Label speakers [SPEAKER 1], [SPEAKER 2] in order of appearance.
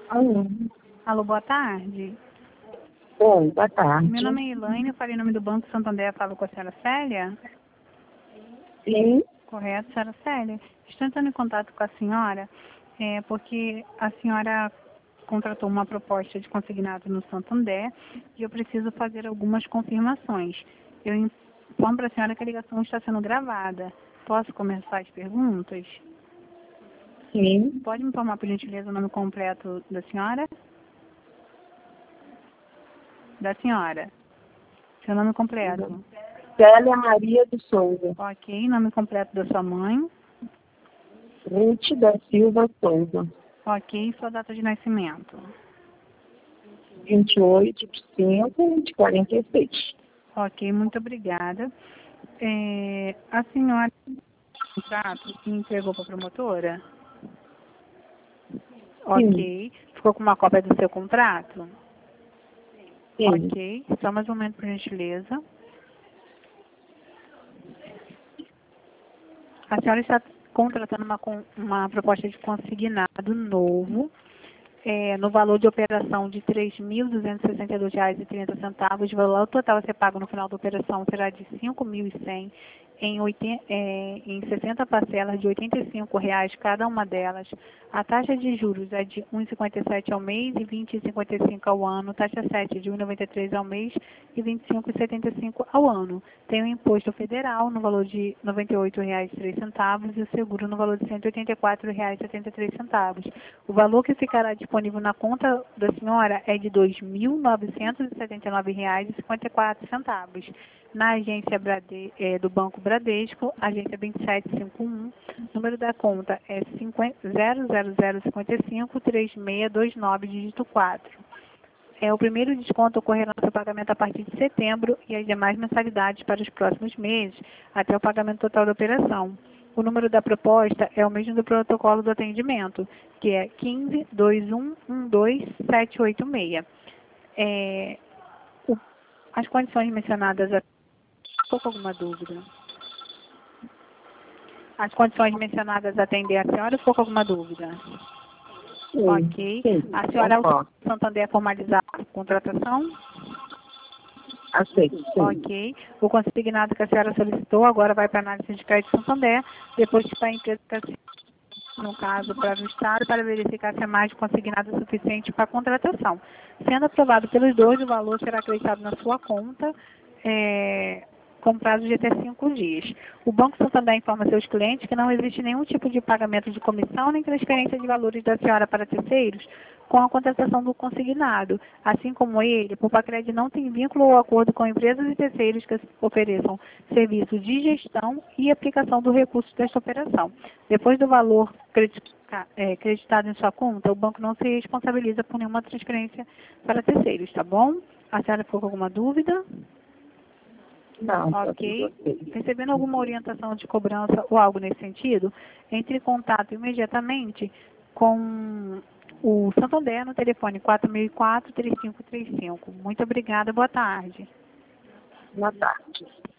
[SPEAKER 1] Alô.
[SPEAKER 2] Alô, boa tarde.
[SPEAKER 1] Oi, boa tarde.
[SPEAKER 2] Meu nome é Elaine, eu falei em nome do Banco Santander, falo com a senhora Célia?
[SPEAKER 1] Sim,
[SPEAKER 2] Correto, senhora Célia. Estou entrando em contato com a senhora porque a senhora contratou uma proposta de consignado no Santander e eu preciso fazer algumas confirmações. Eu informo para a senhora que a ligação está sendo gravada. Posso começar as perguntas?
[SPEAKER 1] sim.
[SPEAKER 2] Pode me informar, por gentileza, o nome completo da senhora? Da senhora. Seu nome completo.
[SPEAKER 1] Célia Maria de Souza.
[SPEAKER 2] Ok. Nome completo da sua mãe.
[SPEAKER 1] Ruth da Silva Souza.
[SPEAKER 2] Ok. Sua data de nascimento.
[SPEAKER 1] 28 de 5 de 46.
[SPEAKER 2] Ok. Muito obrigada. A senhora tem um contrato que entregou para a promotora?
[SPEAKER 1] Sim,
[SPEAKER 2] Ok. Ficou com uma cópia do seu contrato?
[SPEAKER 1] sim.
[SPEAKER 2] Ok. Só mais um momento, por gentileza. A senhora está contratando uma proposta de consignado novo, no valor de operação de R$ 3.262,30. O valor total a ser pago no final da operação será de R$ 5.100 em 60 parcelas de R$ 85 cada uma delas. A taxa de juros é de 1,57 ao mês e 20,55 ao ano. Taxa 7 de 1,93 ao mês e 25,75 ao ano. Tem o imposto federal no valor de R$ 98,03 e o seguro no valor de R$ 184,73. O valor que ficará disponível na conta da senhora é de R$ 2.979,54. Na agência do Banco Bradesco, agência 2751, número da conta é 000553629, dígito 4. O primeiro desconto ocorrerá no seu pagamento a partir de setembro e as demais mensalidades para os próximos meses, até o pagamento total da operação. O número da proposta é o mesmo do protocolo do atendimento, que é 1521127786. As condições mencionadas Ficou com alguma dúvida? As condições mencionadas atender a senhora ou ficou com alguma dúvida?
[SPEAKER 1] Sim,
[SPEAKER 2] Ok.
[SPEAKER 1] sim.
[SPEAKER 2] A senhora
[SPEAKER 1] Concordo.
[SPEAKER 2] Santander formalizar a contratação?
[SPEAKER 1] Aceito, sim.
[SPEAKER 2] Ok. O consignado que a senhora solicitou agora vai para a análise de crédito Santander, depois que para a empresa, no caso, para o Estado, para verificar se a margem consignada é suficiente para a contratação. Sendo aprovado pelos dois, o valor será acreditado na sua conta, com prazo de até 5 dias. O Banco Santander informa seus clientes que não existe nenhum tipo de pagamento de comissão nem transferência de valores da senhora para terceiros com a contratação do consignado. Assim como ele, o Pacred não tem vínculo ou acordo com empresas e terceiros que ofereçam serviços de gestão e aplicação do recurso desta operação. Depois do valor creditado em sua conta, o banco não se responsabiliza por nenhuma transferência para terceiros, tá bom? A senhora ficou com alguma dúvida?
[SPEAKER 1] Não, tá tudo
[SPEAKER 2] Ok.
[SPEAKER 1] ok.
[SPEAKER 2] Recebendo alguma orientação de cobrança ou algo nesse sentido, entre em contato imediatamente com o Santander no telefone 4004-3535. Muito obrigada, boa tarde.
[SPEAKER 1] Boa tarde.